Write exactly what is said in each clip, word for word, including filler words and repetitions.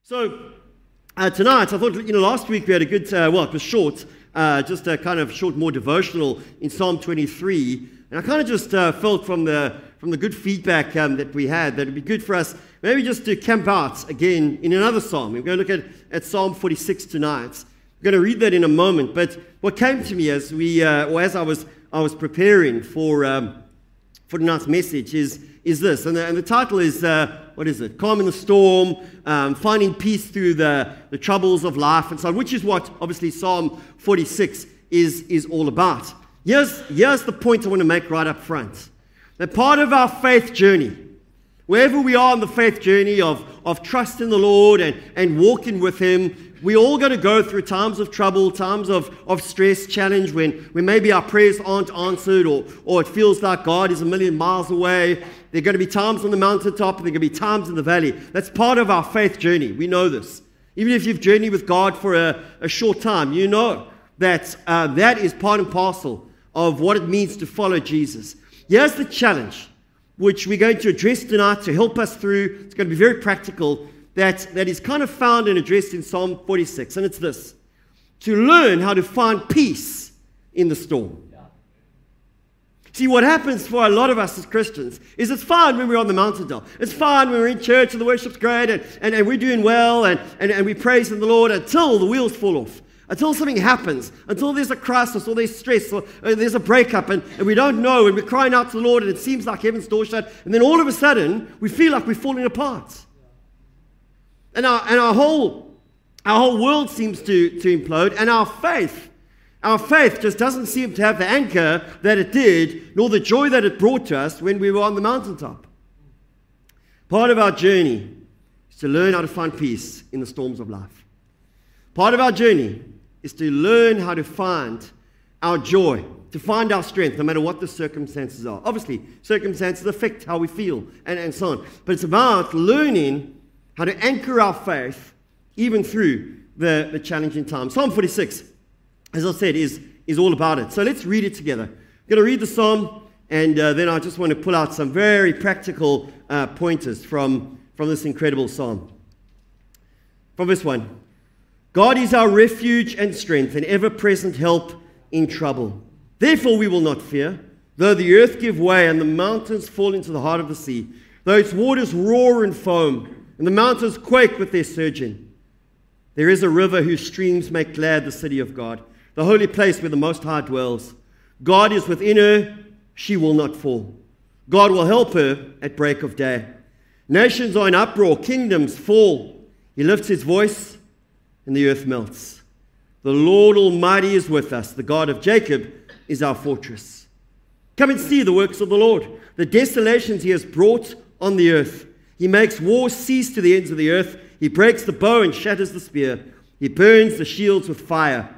So uh, tonight, I thought, you know, last week we had a good, uh, well, it was short, uh, just a kind of short, more devotional in Psalm twenty-three. And I kind of just uh, felt from the from the good feedback um, that we had that it'd be good for us maybe just to camp out again in another psalm. We're going to look at, at Psalm forty-six tonight. We're going to read that in a moment. But what came to me as we, uh, or as I was, I was preparing for um, for tonight's message is is this, and the, and the title is uh, what is it? Calm in the storm, um, finding peace through the the troubles of life, and so on. Which is what obviously Psalm forty-six is is all about. Here's here's the point I want to make right up front. That part of our faith journey, wherever we are on the faith journey of, of trust in the Lord and, and walking with Him, we all got to go through times of trouble, times of, of stress, challenge, when, when maybe our prayers aren't answered or, or it feels like God is a million miles away. There are going to be times on the mountaintop and there are going to be times in the valley. That's part of our faith journey. We know this. Even if you've journeyed with God for a, a short time, you know that uh, that is part and parcel of what it means to follow Jesus. Here's the challenge, which we're going to address tonight to help us through. It's going to be very practical, that, that is kind of found and addressed in Psalm forty-six, and it's this: to learn how to find peace in the storm. See, what happens for a lot of us as Christians is it's fine when we're on the mountaintop. It's fine when we're in church and the worship's great and, and, and we're doing well and, and, and we praise in the Lord until the wheels fall off. Until something happens, until there's a crisis or there's stress or, or there's a breakup and, and we don't know and we're crying out to the Lord and it seems like heaven's door shut, and then all of a sudden we feel like we're falling apart. And our, and our whole our whole world seems to, to implode, and our faith, our faith just doesn't seem to have the anchor that it did, nor the joy that it brought to us when we were on the mountaintop. Part of our journey is to learn how to find peace in the storms of life. Part of our journey is to learn how to find our joy, to find our strength, no matter what the circumstances are. Obviously, circumstances affect how we feel and, and so on. But it's about learning how to anchor our faith even through the, the challenging times. Psalm forty-six, as I said, is, is all about it. So let's read it together. I'm going to read the psalm, and uh, then I just want to pull out some very practical uh, pointers from, from this incredible psalm. From verse one. God is our refuge and strength, an ever-present help in trouble. Therefore we will not fear, though the earth give way and the mountains fall into the heart of the sea, though its waters roar and foam, and the mountains quake with their surging. There is a river whose streams make glad the city of God, the holy place where the Most High dwells. God is within her, she will not fall. God will help her at break of day. Nations are in uproar, kingdoms fall. He lifts his voice, and the earth melts. The Lord Almighty is with us. The God of Jacob is our fortress. Come and see the works of the Lord, the desolations he has brought on the earth. He makes war cease to the ends of the earth. He breaks the bow and shatters the spear. He burns the shields with fire.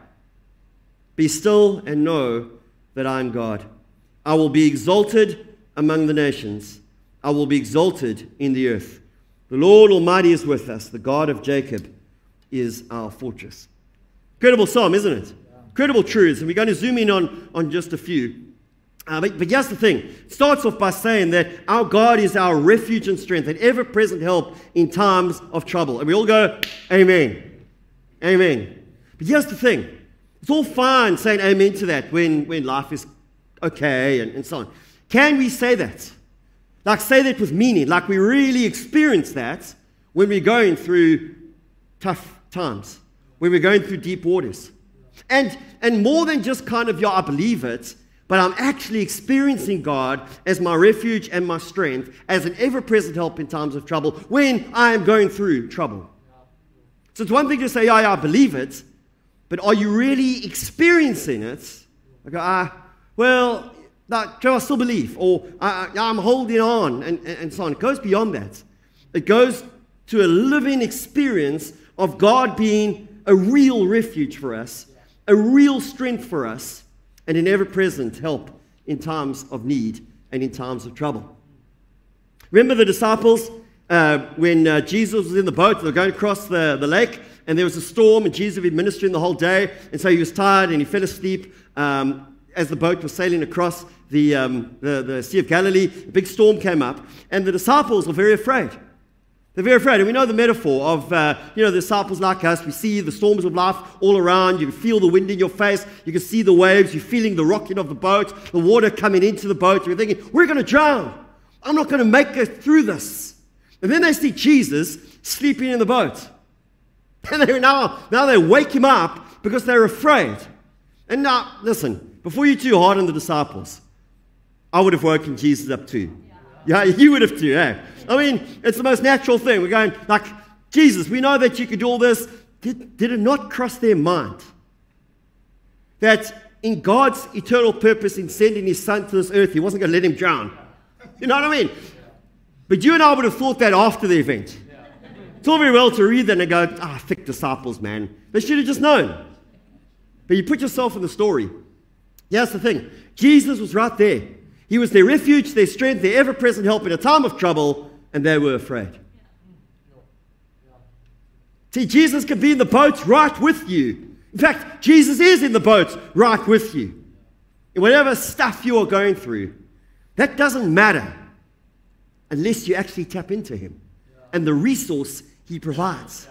Be still and know that I am God. I will be exalted among the nations. I will be exalted in the earth. The Lord Almighty is with us. The God of Jacob is our fortress. Incredible psalm, isn't it? Yeah. Incredible truths, and we're going to zoom in on, on just a few. Uh, but, but here's the thing. It starts off by saying that our God is our refuge and strength, an ever-present help in times of trouble. And we all go, amen. Amen. But here's the thing. It's all fine saying amen to that when, when life is okay and, and so on. Can we say that? Like say that with meaning, like we really experience that when we're going through tough times, when we're going through deep waters. And and more than just kind of, yeah, I believe it, but I'm actually experiencing God as my refuge and my strength, as an ever-present help in times of trouble when I am going through trouble. So it's one thing to say, yeah, yeah, I believe it, but are you really experiencing it? I go, ah, well, that, I still believe, or I, I'm holding on, and, and, and so on. It goes beyond that. It goes to a living experience of God being a real refuge for us, a real strength for us, and an ever-present help in times of need and in times of trouble. Remember the disciples uh, when uh, Jesus was in the boat, they were going across the, the lake, and there was a storm, and Jesus had been ministering the whole day, and so he was tired, and he fell asleep um, as the boat was sailing across the, um, the, the Sea of Galilee. A big storm came up, and the disciples were very afraid. They're very afraid. And we know the metaphor of, uh, you know, the disciples like us. We see the storms of life all around. You can feel the wind in your face. You can see the waves. You're feeling the rocking of the boat, the water coming into the boat. You're thinking, we're going to drown. I'm not going to make it through this. And then they see Jesus sleeping in the boat. And they now, now they wake him up because they're afraid. And now, listen, before you're too hard on the disciples, I would have woken Jesus up too. Yeah, you would have too, eh? I mean, it's the most natural thing. We're going, like, Jesus, we know that you could do all this. Did, did it not cross their mind that in God's eternal purpose in sending his son to this earth, he wasn't going to let him drown? You know what I mean? But you and I would have thought that after the event. It's all very well to read that and go, ah, oh, thick disciples, man. They should have just known. But you put yourself in the story. Here's the thing. Jesus was right there. He was their refuge, their strength, their ever-present help in a time of trouble, and they were afraid. See, Jesus can be in the boat right with you. In fact, Jesus is in the boat right with you. In whatever stuff you are going through, that doesn't matter unless you actually tap into him and the resource he provides.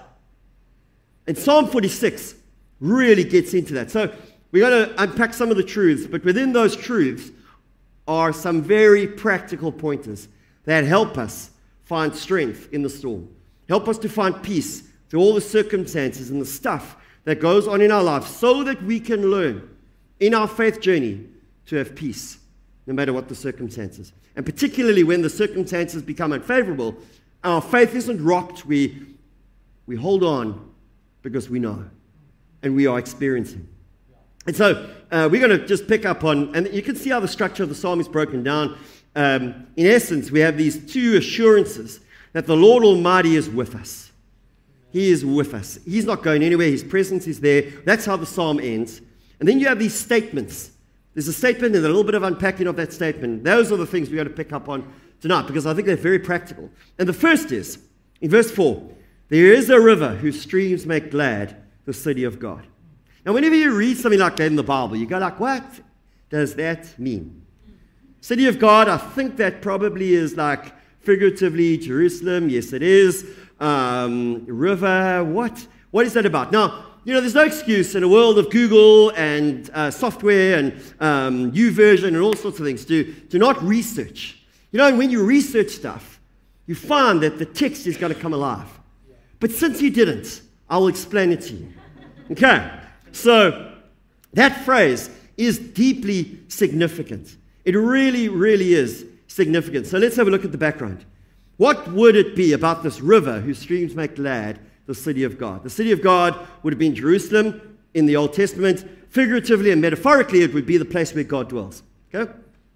And Psalm forty-six really gets into that. So we're going to unpack some of the truths, but within those truths are some very practical pointers that help us find strength in the storm, help us to find peace through all the circumstances and the stuff that goes on in our lives, so that we can learn in our faith journey to have peace no matter what the circumstances. And particularly when the circumstances become unfavorable, our faith isn't rocked. We, we hold on because we know and we are experiencing. And so uh, we're going to just pick up on, and you can see how the structure of the psalm is broken down. Um, in essence, we have these two assurances that the Lord Almighty is with us. He is with us. He's not going anywhere. His presence is there. That's how the psalm ends. And then you have these statements. There's a statement and a little bit of unpacking of that statement. Those are the things we're going to pick up on tonight because I think they're very practical. And the first is, in verse four, there is a river whose streams make glad the city of God. Now, whenever you read something like that in the Bible, you go like, what does that mean? City of God, I think that probably is like figuratively Jerusalem. Yes, it is. Um, river, what? What is that about? Now, you know, there's no excuse in a world of Google and uh, software and um, YouVersion and all sorts of things to, to not research. You know, and when you research stuff, you find that the text is going to come alive. But since you didn't, I'll explain it to you. Okay? So, that phrase is deeply significant. It really, really is significant. So let's have a look at the background. What would it be about this river whose streams make glad the city of God? The city of God would have been Jerusalem in the Old Testament. Figuratively and metaphorically, it would be the place where God dwells. Okay?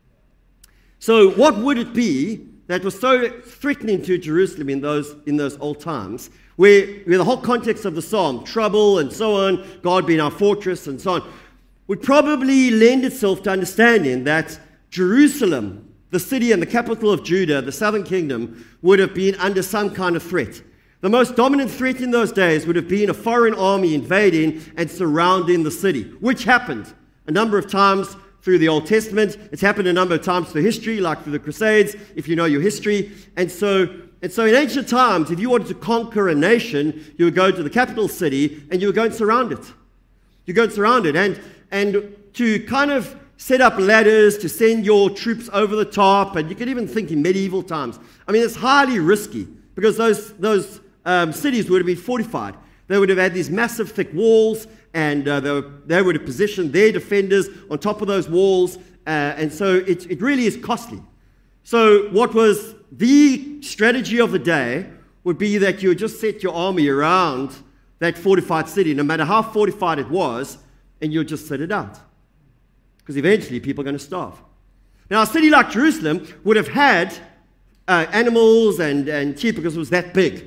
So what would it be that was so threatening to Jerusalem in those, in those old times, where, where the whole context of the psalm, trouble and so on, God being our fortress and so on, would probably lend itself to understanding that Jerusalem, the city and the capital of Judah, the southern kingdom, would have been under some kind of threat. The most dominant threat in those days would have been a foreign army invading and surrounding the city, which happened a number of times through the Old Testament. It's happened a number of times through history, like through the Crusades, if you know your history. And so, and so in ancient times, if you wanted to conquer a nation, you would go to the capital city and you would go and surround it. You go and surround it. And, and to kind of set up ladders to send your troops over the top, and you could even think in medieval times. I mean, it's highly risky because those, those um, cities would have been fortified. They would have had these massive thick walls, and uh, they, were, they would have positioned their defenders on top of those walls, uh, and so it, it really is costly. So what was the strategy of the day would be that you would just set your army around that fortified city, no matter how fortified it was, and you'd just set it out. Because eventually people are going to starve. Now, a city like Jerusalem would have had uh, animals and, and sheep because it was that big.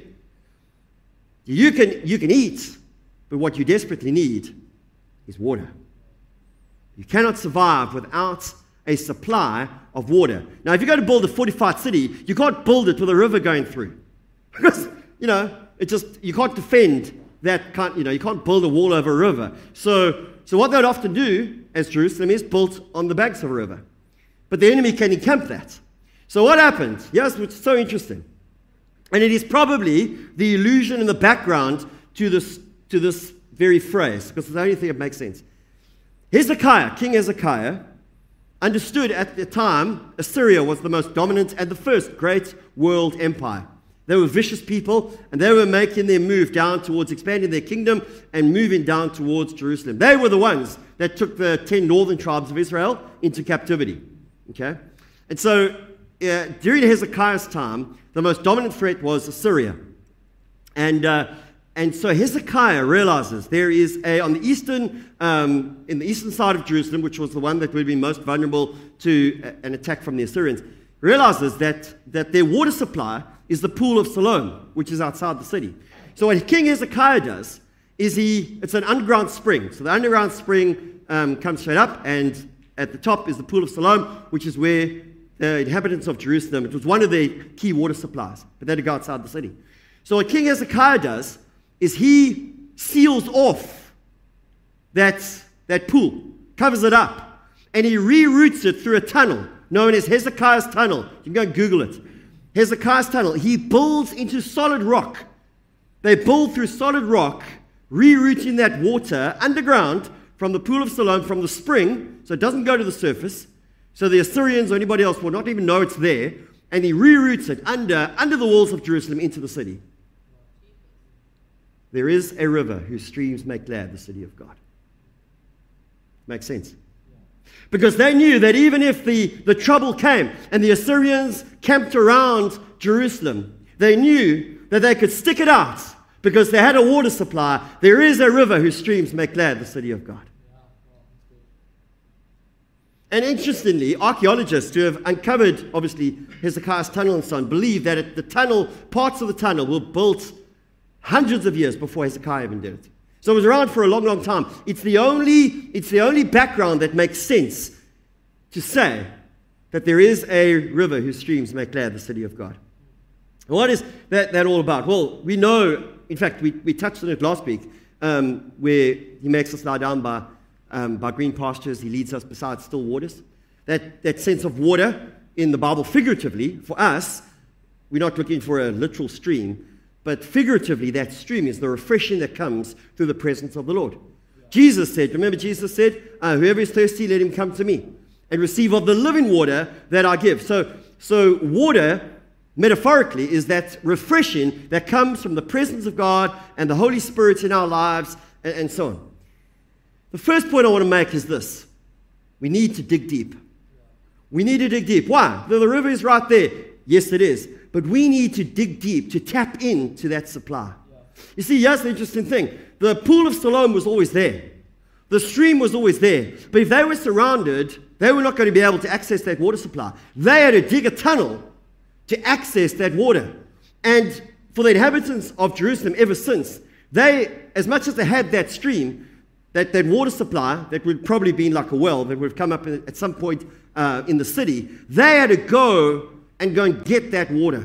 You can, you can eat, but what you desperately need is water. You cannot survive without a supply of water. Now, if you're going to build a fortified city, you can't build it with a river going through. Because, you know, it just, you can't defend that, can't, you know, you can't build a wall over a river. So, so what they'd often do, as Jerusalem is built on the banks of a river. But the enemy can encamp that. So what happened? Yes, which is so interesting. And it is probably the illusion in the background to this, to this very phrase, because it's the only thing that makes sense. Hezekiah, King Hezekiah, understood at the time Assyria was the most dominant and the first great world empire. They were vicious people, and they were making their move down towards expanding their kingdom and moving down towards Jerusalem. They were the ones that took the ten northern tribes of Israel into captivity. Okay? And so, uh, during Hezekiah's time, the most dominant threat was Assyria. And uh, and so Hezekiah realizes there is a, on the eastern, um, in the eastern side of Jerusalem, which was the one that would be most vulnerable to an attack from the Assyrians, realizes that, that their water supply is the pool of Siloam, which is outside the city. So what King Hezekiah does is he, it's an underground spring. So the underground spring um, comes straight up, and at the top is the pool of Siloam, which is where the inhabitants of Jerusalem, it was one of their key water supplies, but they had to go outside the city. So what King Hezekiah does is he seals off that, that pool, covers it up, and he reroutes it through a tunnel known as Hezekiah's Tunnel. You can go and Google it. Hezekiah's Tunnel. He builds into solid rock. They build through solid rock, rerouting that water underground from the pool of Siloam, from the spring, so it doesn't go to the surface, so the Assyrians or anybody else will not even know it's there, and he reroutes it under, under the walls of Jerusalem into the city. There is a river whose streams make glad the city of God. Makes sense? Because they knew that even if the, the trouble came and the Assyrians camped around Jerusalem, they knew that they could stick it out because they had a water supply. There is a river whose streams make glad the city of God. And interestingly, archaeologists who have uncovered, obviously, Hezekiah's tunnel and so on, believe that it, the tunnel, parts of the tunnel were built hundreds of years before Hezekiah even did it. So it was around for a long, long time. It's the only, it's the only background that makes sense to say that there is a river whose streams make glad the city of God. And what is that, that all about? Well, we know, in fact, we, we touched on it last week, um, where he makes us lie down by, um, by green pastures. He leads us beside still waters. That, that sense of water in the Bible, figuratively, for us, we're not looking for a literal stream, but figuratively, that stream is the refreshing that comes through the presence of the Lord. Yeah. Jesus said, remember Jesus said, uh, whoever is thirsty, let him come to me and receive of the living water that I give. So, so water, metaphorically, is that refreshing that comes from the presence of God and the Holy Spirit in our lives and, and so on. The first point I want to make is this. We need to dig deep. We need to dig deep. Why? The, the river is right there. Yes, it is. But we need to dig deep, to tap into that supply. Yeah. You see, here's the interesting thing. The pool of Siloam was always there. The stream was always there. But if they were surrounded, they were not going to be able to access that water supply. They had to dig a tunnel to access that water. And for the inhabitants of Jerusalem ever since, they, as much as they had that stream, that, that water supply, that would probably been like a well, that would have come up at some point uh, in the city, they had to go and go and get that water.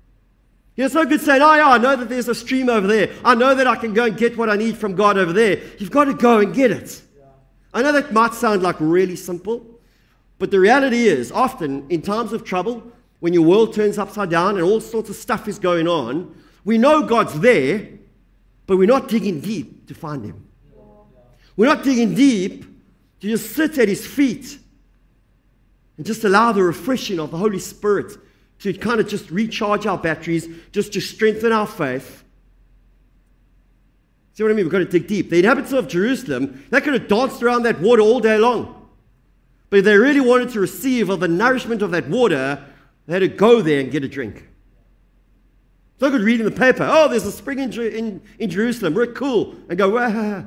You know, it's no good saying, oh yeah, I know that there's a stream over there. I know that I can go and get what I need from God over there. You've got to go and get it. Yeah. I know that might sound like really simple, but the reality is, often in times of trouble, when your world turns upside down and all sorts of stuff is going on, we know God's there, but we're not digging deep to find him. Yeah. We're not digging deep to just sit at his feet and just allow the refreshing of the Holy Spirit to kind of just recharge our batteries, just to strengthen our faith. See what I mean? We've got to dig deep. The inhabitants of Jerusalem, they could have danced around that water all day long. But if they really wanted to receive of the nourishment of that water, they had to go there and get a drink. It's no good reading the paper. Oh, there's a spring in, in, in Jerusalem. We're cool. And go, wah.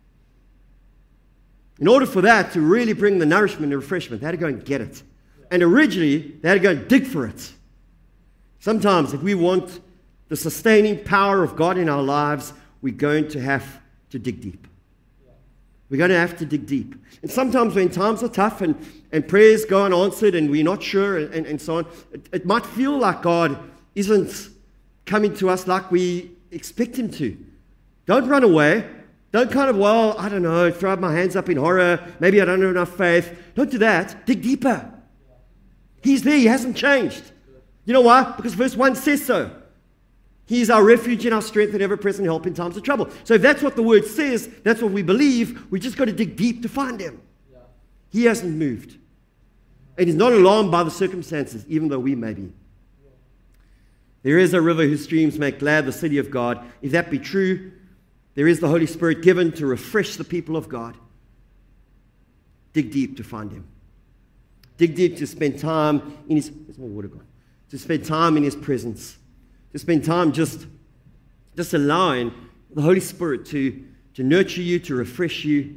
In order for that to really bring the nourishment and refreshment, they had to go and get it. And originally, they had to go and dig for it. Sometimes, if we want the sustaining power of God in our lives, we're going to have to dig deep. We're going to have to dig deep. And sometimes when times are tough and, and prayers go unanswered and we're not sure and, and, and so on, it, it might feel like God isn't coming to us like we expect him to. Don't run away. Don't kind of, well, I don't know, throw my hands up in horror. Maybe I don't have enough faith. Don't do that. Dig deeper. He's there. He hasn't changed. You know why? Because verse one says so. He is our refuge and our strength and ever-present help in times of trouble. So if that's what the word says, that's what we believe, we just got to dig deep to find him. Yeah. He hasn't moved. And he's not alarmed by the circumstances, even though we may be. Yeah. There is a river whose streams make glad the city of God. If that be true, there is the Holy Spirit given to refresh the people of God. Dig deep to find him. Dig deep to spend time in his... Where's my water gone? To spend time in his presence. To spend time just, just allowing the Holy Spirit to, to nurture you, to refresh you.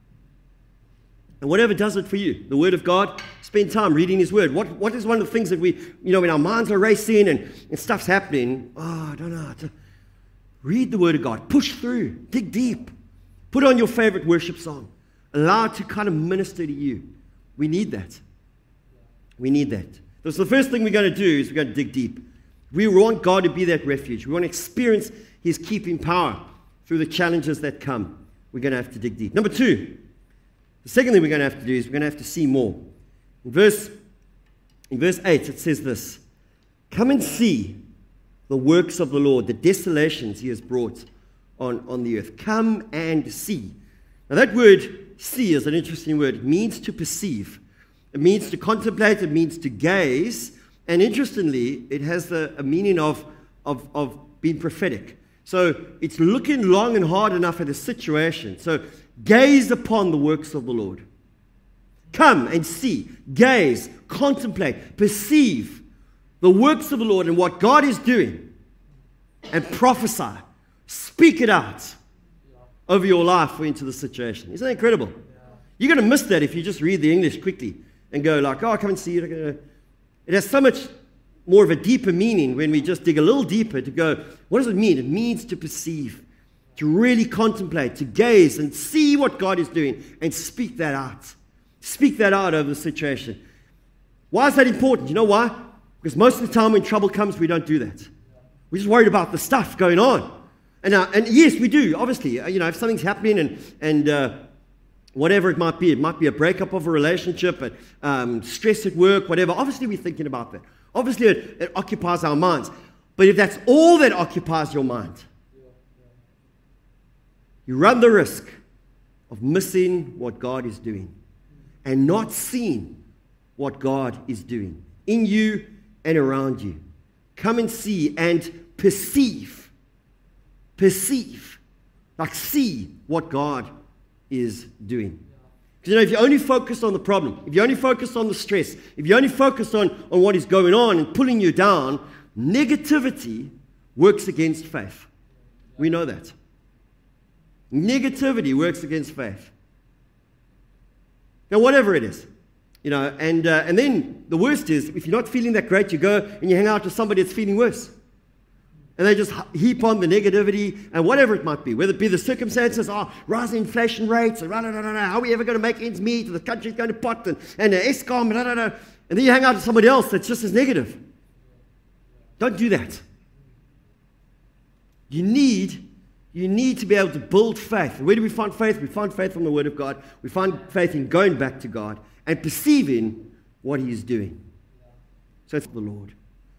And whatever does it for you, the Word of God, spend time reading his Word. What, what is one of the things that we, you know, when our minds are racing and, and stuff's happening, oh, I don't know. To read the Word of God. Push through. Dig deep. Put on your favorite worship song. Allow it to kind of minister to you. We need that. We need that. So the first thing we're going to do is we're going to dig deep. We want God to be that refuge. We want to experience his keeping power through the challenges that come. We're going to have to dig deep. Number two, the second thing we're going to have to do is we're going to have to see more. In verse, in verse eight, it says this: come and see the works of the Lord, the desolations he has brought on, on the earth. Come and see. Now that word, see, is an interesting word. It means to perceive. It means to contemplate. It means to gaze. And interestingly, it has a, a meaning of, of, of being prophetic. So it's looking long and hard enough at a situation. So gaze upon the works of the Lord. Come and see, gaze, contemplate, perceive the works of the Lord and what God is doing, and prophesy. Speak it out over your life or into the situation. Isn't that incredible? You're going to miss that if you just read the English quickly and go like, oh, come and see it. It has so much more of a deeper meaning when we just dig a little deeper to go, what does it mean? It means to perceive, to really contemplate, to gaze and see what God is doing and speak that out. Speak that out over the situation. Why is that important? You know why? Because most of the time when trouble comes, we don't do that. We're just worried about the stuff going on. And, uh, and yes, we do, obviously. You know, if something's happening and, and uh, whatever it might be, it might be a breakup of a relationship, and, um, stress at work, whatever. Obviously, we're thinking about that. Obviously, it, it occupies our minds. But if that's all that occupies your mind, you run the risk of missing what God is doing and not seeing what God is doing in you and around you. Come and see and perceive. Perceive. Like see what God is doing. Because you know, if you only focus on the problem, if you only focus on the stress, if you only focus on, on what is going on and pulling you down, negativity works against faith. We know that. Negativity works against faith. Now, whatever it is, you know, and uh, and then the worst is, if you're not feeling that great, you go and you hang out with somebody that's feeling worse. And they just heap on the negativity and whatever it might be, whether it be the circumstances, oh, rising inflation rates, and, rah, rah, rah, rah, how are we ever going to make ends meet, the country's going to pot, and, and the ESCOM, rah, rah, rah. And then you hang out with somebody else that's just as negative. Don't do that. You need, you need to be able to build faith. And where do we find faith? We find faith from the Word of God. We find faith in going back to God and perceiving what He is doing. So it's the Lord.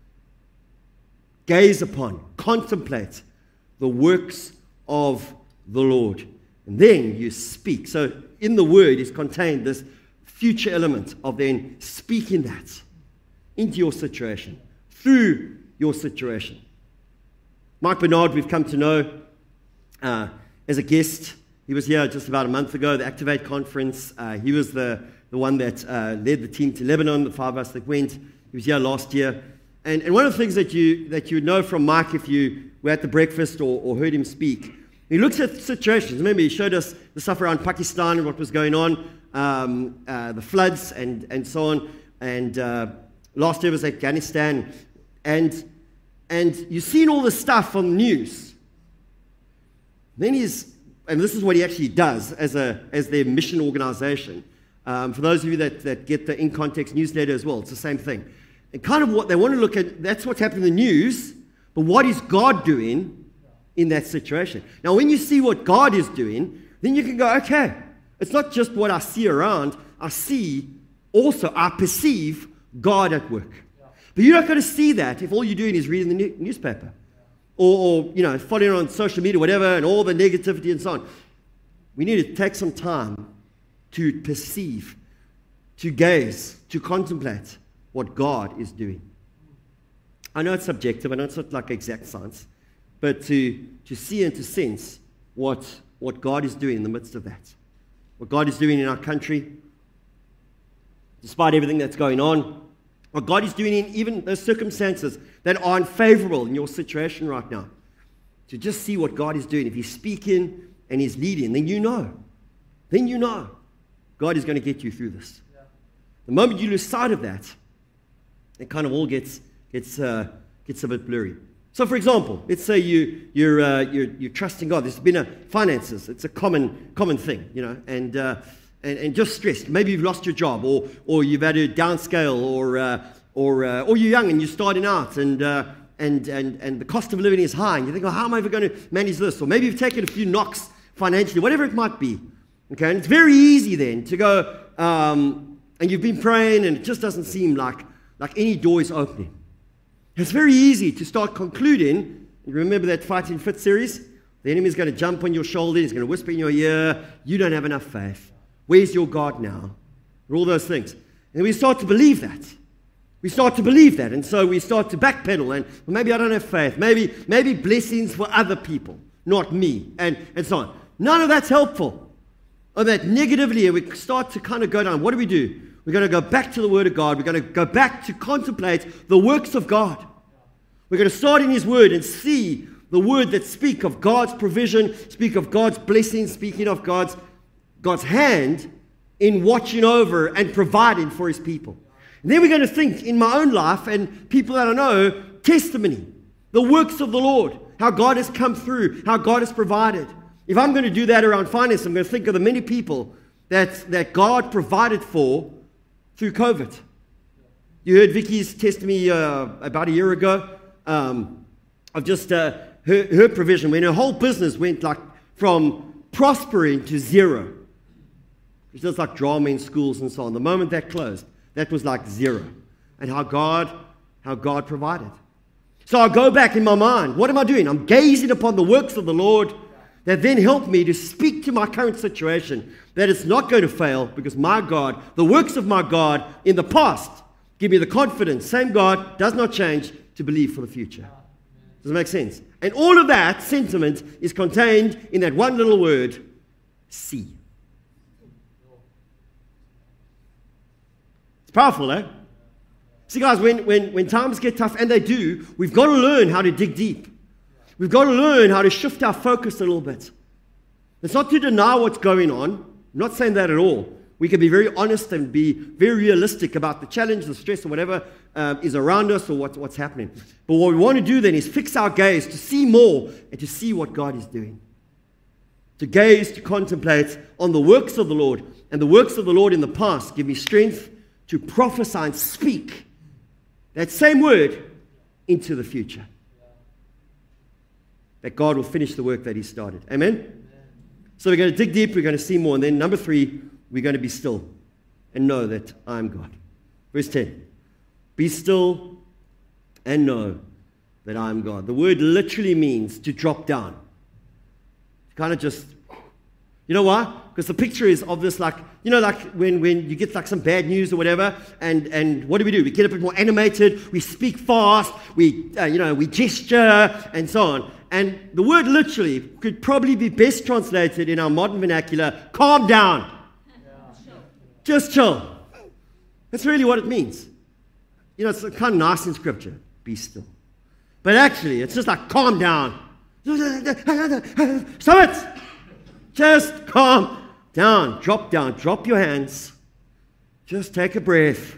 Gaze upon, contemplate the works of the Lord. And then you speak. So in the Word is contained this future element of then speaking that into your situation, through your situation. Mike Bernard, we've come to know uh, as a guest. He was here just about a month ago, the Activate conference. Uh, he was the, the one that uh, led the team to Lebanon, the five of us that went. He was here last year. And, and one of the things that you that you would know from Mike if you were at the breakfast or, or heard him speak, he looks at situations. Remember, he showed us the stuff around Pakistan and what was going on, um, uh, the floods and, and so on. And uh, last year was Afghanistan. And, and you've seen all this stuff on the news. Then he's, and this is what he actually does as, a, as their mission organization. Um, for those of you that, that get the In Context newsletter as well, it's the same thing. And kind of what they want to look at, that's what's happening in the news, but what is God doing in that situation? Now, when you see what God is doing, then you can go, okay, it's not just what I see around, I see also, I perceive God at work. But you're not going to see that if all you're doing is reading the new- newspaper. or, or you know, following on social media, whatever, and all the negativity and so on. We need to take some time to perceive, to gaze, to contemplate what God is doing. I know it's subjective, I know it's not like exact science, but to, to see and to sense what, what God is doing in the midst of that. What God is doing in our country, despite everything that's going on. What God is doing in even those circumstances that are unfavorable in your situation right now. To just see what God is doing. If He's speaking and He's leading, then you know. Then you know God is going to get you through this. Yeah. The moment you lose sight of that, it kind of all gets gets uh, gets a bit blurry. So, for example, let's say you you're uh, you're, you're trusting God. There's been a finances. It's a common common thing, you know, and uh, and and just stressed. Maybe you've lost your job, or or you've had to downscale, or uh, or uh, or you're young and you're starting out, and uh, and and and the cost of living is high, and you think, oh, how am I ever going to manage this? Or maybe you've taken a few knocks financially, whatever it might be. Okay, and it's very easy then to go, um, and you've been praying, and it just doesn't seem like like any door is opening. It's very easy to start concluding. You remember that Fighting Fit series? The enemy's going to jump on your shoulder. He's going to whisper in your ear, you don't have enough faith. Where's your God now? And all those things. And we start to believe that. We start to believe that. And so we start to backpedal. And well, maybe I don't have faith. Maybe, maybe blessings for other people, not me. And, and so on. None of that's helpful. Or that negatively, we start to kind of go down. What do we do? We're going to go back to the Word of God. We're going to go back to contemplate the works of God. We're going to start in His Word and see the Word that speak of God's provision, speak of God's blessing, speaking of God's, God's hand in watching over and providing for His people. And then we're going to think in my own life and people that I know, testimony, the works of the Lord, how God has come through, how God has provided. If I'm going to do that around finance, I'm going to think of the many people that, that God provided for through COVID. You heard Vicky's testimony uh, about a year ago um, of just uh, her, her provision when her whole business went like from prospering to zero. It's just like drama in schools and so on. The moment that closed, that was like zero. And how God, how God provided. So I go back in my mind. What am I doing? I'm gazing upon the works of the Lord that then help me to speak to my current situation, that it's not going to fail because my God, the works of my God in the past, give me the confidence, same God, does not change, to believe for the future. Does it make sense? And all of that sentiment is contained in that one little word, see. It's powerful, eh? See, guys, when, when, when times get tough, and they do, we've got to learn how to dig deep. We've got to learn how to shift our focus a little bit. It's not to deny what's going on. I'm not saying that at all. We can be very honest and be very realistic about the challenge, the stress, or whatever um, is around us or what, what's happening. But what we want to do then is fix our gaze to see more and to see what God is doing. To gaze, to contemplate on the works of the Lord. And the works of the Lord in the past give me strength to prophesy and speak that same word into the future. That God will finish the work that He started. Amen? Amen? So we're going to dig deep, we're going to see more. And then number three, we're going to be still and know that I am God. Verse ten. Be still and know that I am God. The word literally means to drop down. Kind of just, you know why? Because the picture is of this like, you know, like when, when you get like some bad news or whatever, and, and what do we do? We get a bit more animated, we speak fast, we, uh, you know, we gesture, and so on. And the word literally could probably be best translated in our modern vernacular, calm down. Yeah. Just chill. That's really what it means. You know, it's kind of nice in Scripture, be still. But actually, it's just like, calm down. Stop it. Just calm down. Drop down. Drop your hands. Just take a breath.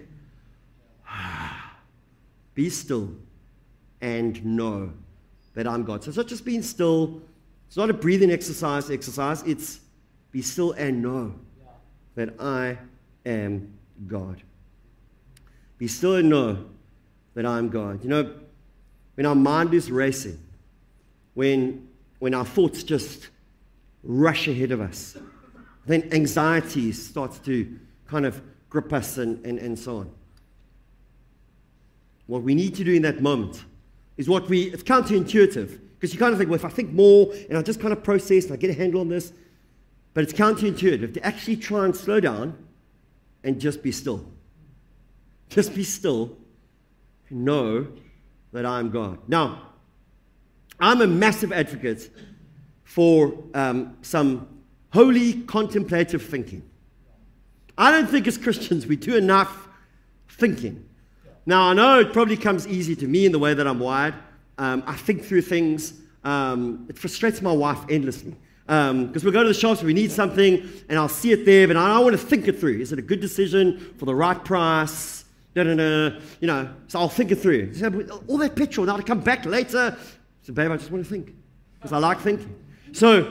Be still and know that I'm God. So it's not just being still. It's not a breathing exercise. Exercise. It's be still and know that I am God. Be still and know that I am God. You know, when our mind is racing, when when our thoughts just rush ahead of us, then anxiety starts to kind of grip us and, and, and so on. What we need to do in that moment is what we, it's counterintuitive. Because you kind of think, well, if I think more and I just kind of process and I get a handle on this, but it's counterintuitive to actually try and slow down and just be still. Just be still and know that I'm God. Now, I'm a massive advocate for um, some holy contemplative thinking. I don't think as Christians we do enough thinking. Now, I know it probably comes easy to me in the way that I'm wired. Um, I think through things. Um, it frustrates my wife endlessly. Because um, we'll go to the shops, we need something, and I'll see it there, but I don't want to think it through. Is it a good decision for the right price? Da, da, da. You know, so I'll think it through. All that petrol, now to come back later. So, babe, I just want to think. Because I like thinking. So,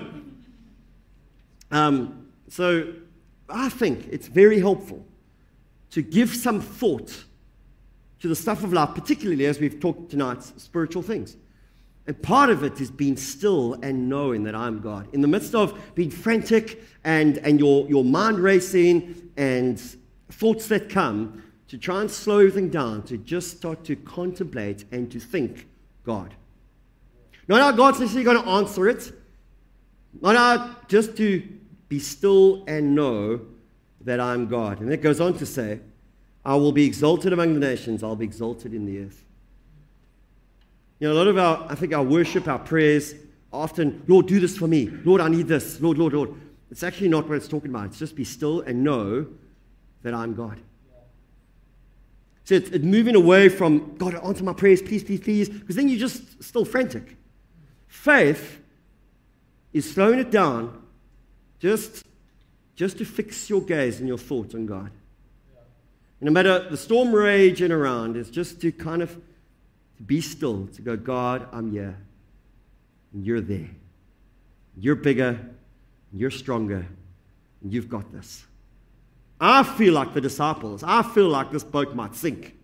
um, so I think it's very helpful to give some thought to the stuff of life, particularly as we've talked tonight, spiritual things. And part of it is being still and knowing that I'm God. In the midst of being frantic and, and your, your mind racing and thoughts that come, to try and slow everything down, to just start to contemplate and to think God. Not how God's necessarily going to answer it, not how just to be still and know that I'm God. And it goes on to say, I will be exalted among the nations, I'll be exalted in the earth. You know, a lot of our, I think our worship, our prayers, often, Lord, do this for me. Lord, I need this. Lord, Lord, Lord. It's actually not what it's talking about. It's just be still and know that I'm God. So it's, it's moving away from, God, answer my prayers, please, please, please, because then you're just still frantic. Faith is slowing it down just, just to fix your gaze and your thoughts on God. And no matter the storm raging around, it's just to kind of to be still, to go, God, I'm here, and you're there. You're bigger, you're stronger, and you've got this. I feel like the disciples. I feel like this boat might sink.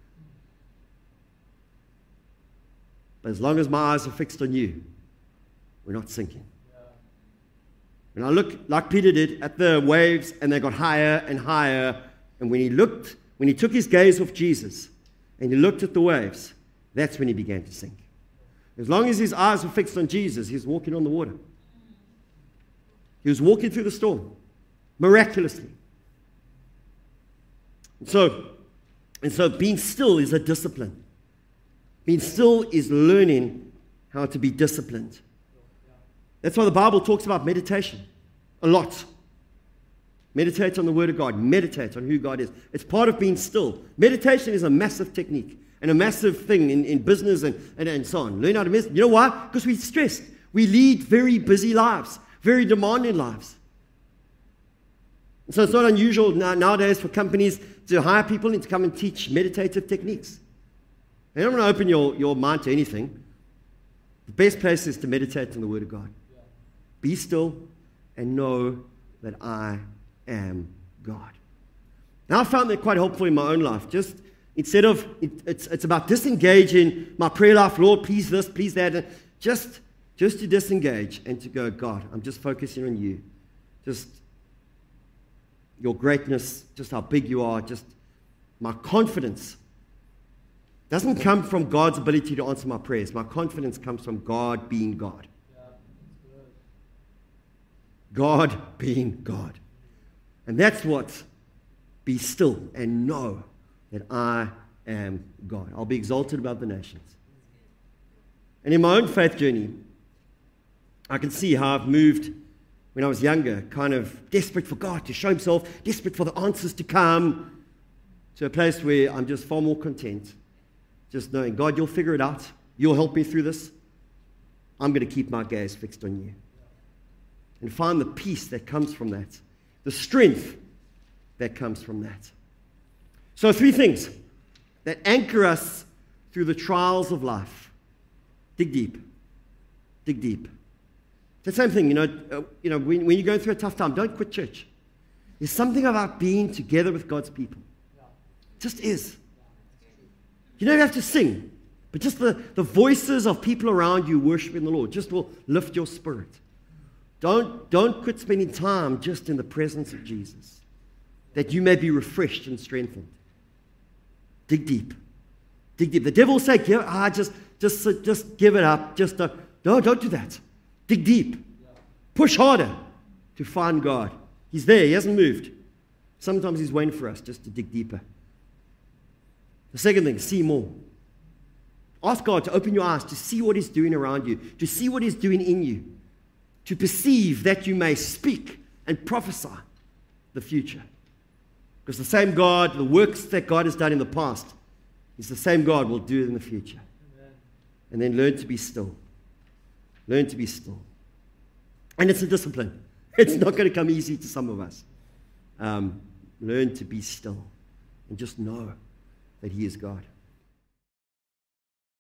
But as long as my eyes are fixed on you, we're not sinking. And I look, like Peter did, at the waves, and they got higher and higher. And when he looked, when he took his gaze off Jesus, and he looked at the waves, that's when he began to sink. As long as his eyes were fixed on Jesus, he was walking on the water. He was walking through the storm, miraculously. And so, and so being still is a discipline. Being still is learning how to be disciplined. That's why the Bible talks about meditation a lot. Meditate on the Word of God. Meditate on who God is. It's part of being still. Meditation is a massive technique and a massive thing in, in business and, and, and so on. Learn how to meditate. You know why? Because we're stressed. We lead very busy lives, very demanding lives. So it's not unusual nowadays for companies to hire people and to come and teach meditative techniques. And I don't want to open your, your mind to anything. The best place is to meditate on the Word of God. Be still and know that I am God. Now I found that quite helpful in my own life. Just instead of, it, it's, it's about disengaging my prayer life, Lord, please this, please that. And just, just to disengage and to go, God, I'm just focusing on you. Just your greatness, just how big you are, just my confidence doesn't come from God's ability to answer my prayers. My confidence comes from God being God. God being God. And that's what be still and know that I am God. I'll be exalted above the nations. And in my own faith journey, I can see how I've moved when I was younger, kind of desperate for God to show himself, desperate for the answers to come, to a place where I'm just far more content, just knowing, God, you'll figure it out. You'll help me through this. I'm going to keep my gaze fixed on you. And find the peace that comes from that, the strength that comes from that. So three things that anchor us through the trials of life. Dig deep. Dig deep. It's the same thing, you know, uh, you know when, when you're going through a tough time, don't quit church. There's something about being together with God's people. It just is. You don't have to sing, but just the, the voices of people around you worshiping the Lord just will lift your spirit. Don't, don't quit spending time just in the presence of Jesus, that you may be refreshed and strengthened. Dig deep. Dig deep. The devil will say, give, ah, just, just, just give it up. Just uh, No, don't do that. Dig deep. Push harder to find God. He's there. He hasn't moved. Sometimes he's waiting for us just to dig deeper. The second thing, see more. Ask God to open your eyes to see what he's doing around you, to see what he's doing in you, to perceive that you may speak and prophesy the future. Because the same God, the works that God has done in the past, is the same God will do it in the future. Amen. And then learn to be still. Learn to be still. And it's a discipline. It's not going to come easy to some of us. Um, learn to be still and just know that he is God.